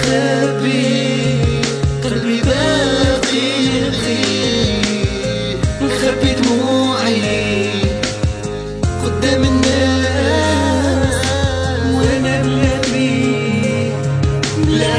مخبي قلبي باقي مخبي دموعي قدام الناس وانا بلادي بلا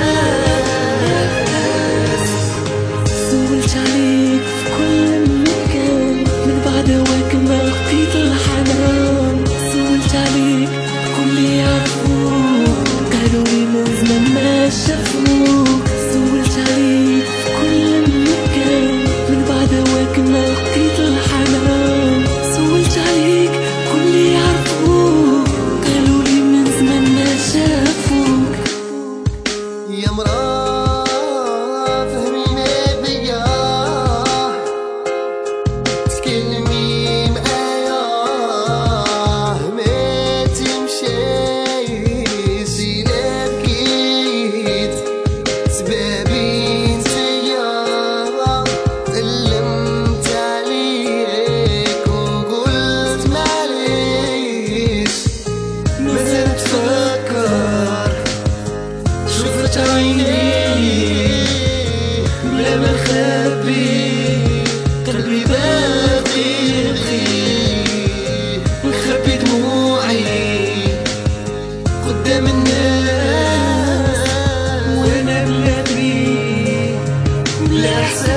احساس. سولت عليك في كل مكان من بعد هواك ما لقيت الحنان. سولت عليك كل يعرفوك قالوا لي من زمان ما شافوك. سولت عليك في كل مكان من بعد هواك ما لقيت الحنان. سولت عليك كل يعرفوك قالوا لي من زمان ما شافوك. يا مرا فهميني بيا تكلمي معايا ما تمشيش إلا بكيت سبابي نتيا علمت عليك وقلت معليش مازال تفكر شفت عيني بلا ما نخبي قلبي باقي نخبي دموعي قدام الناس وانا بلادي بلا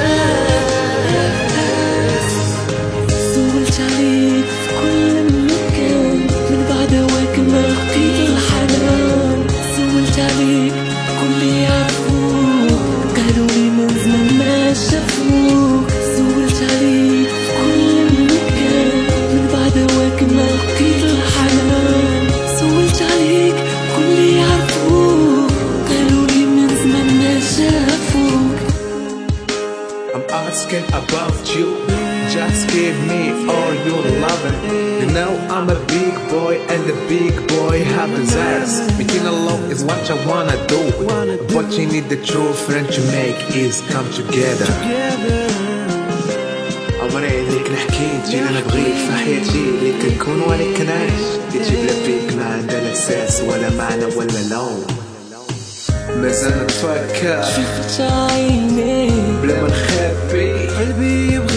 احساس. سولت عليك في كل مكان من بعد هواك ما لقيت الحنان. سولت عليك كل يعرفوك قالوا لي من زمان ما شافوك. سولت عليك في كل مكان من بعد هواك ما لقيت الحنان. سولت عليك كل يعرفوك قالوا لي من زمان ما شافوك. I'm asking about you, just give me all your loving. You know I'm a big boy and the big boy have desires. Making a love is what I wanna do. What you need the true friend to make is come together. عمري هذيك نحكي تجي انا بغيت في حياتي اللي كنكون وانا كنعيش تجيب لا فيك ما عندها لا اساس ولا معنى ولا لون. مازال نتفكر شفت عيني بلا ما نخبي قلبي يبغى